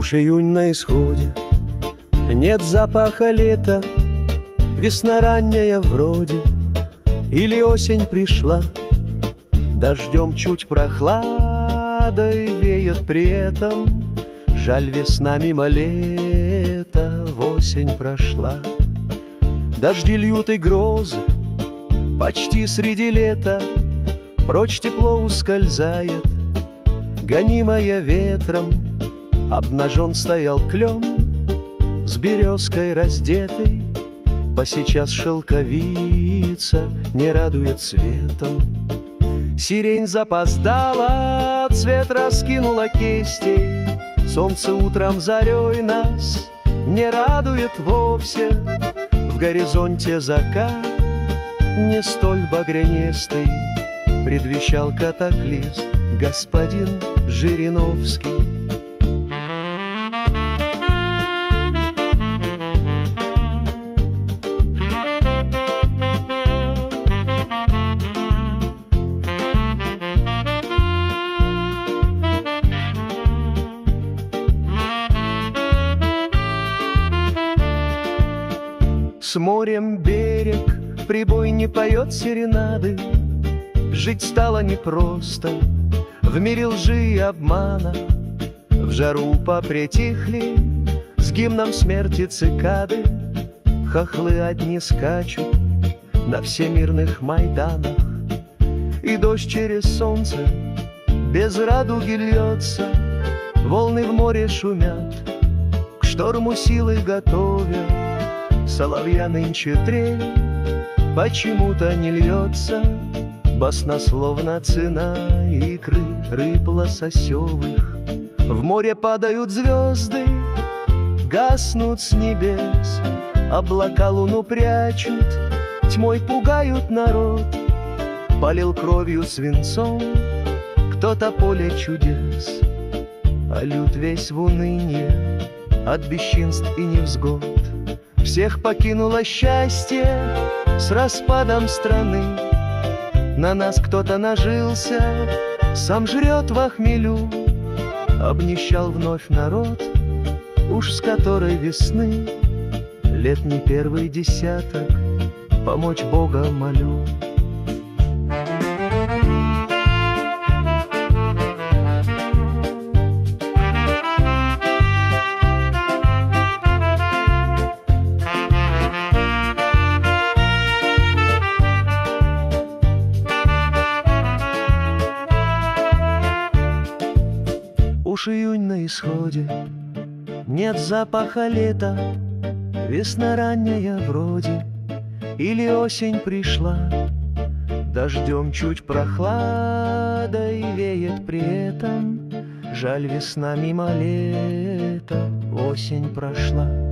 Уж июнь на исходе, нет запаха лета, весна ранняя вроде, или осень пришла, дождем чуть прохладой веет при этом. Жаль, весна мимо лета, в осень прошла. Дожди льют и грозы почти среди лета, прочь тепло ускользает, гонимая ветром. Обнажен стоял клен с березкой раздетый, по сейчас шелковица не радует цветом. Сирень запоздала, цвет раскинула кисти, солнце утром зарей нас не радует вовсе. В горизонте закат не столь багрянистый предвещал катаклизм господин Жириновский. С морем берег прибой не поет серенады. Жить стало непросто в мире лжи и обмана. В жару попритихли с гимном смерти цикады. Хохлы одни скачут на всемирных майданах, и дождь через солнце без радуги льется. Волны в море шумят, к шторму силы готовя. Соловья нынче трель почему-то не льется, баснословно цена икры рыб лососевых. В море падают звезды, гаснут с небес, облака луну прячут, тьмой пугают народ. Полил кровью свинцом кто-то поле чудес, а люд весь в уныние от бесчинств и невзгод. Всех покинуло счастье с распадом страны. На нас кто-то нажился, сам жрет во хмелю. Обнищал вновь народ, уж с которой весны лет не первый десяток, помочь Бога молю. Уж июнь на исходе, нет запаха лета, весна ранняя вроде, или осень пришла, дождем чуть прохладой веет при этом. Жаль, весна мимо лета, осень прошла.